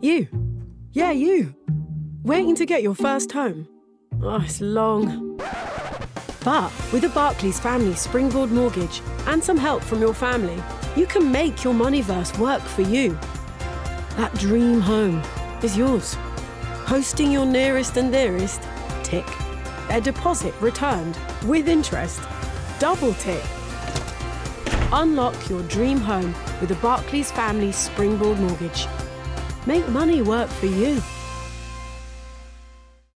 You. Yeah, you. Waiting to get your first home. Oh, it's long. But with a Barclays Family Springboard Mortgage and some help from your family, you can make your Moneyverse work for you. That dream home is yours. Hosting your nearest and dearest? Tick. Their deposit returned with interest? Double tick. Unlock your dream home with a Barclays Family Springboard Mortgage. Make money work for you.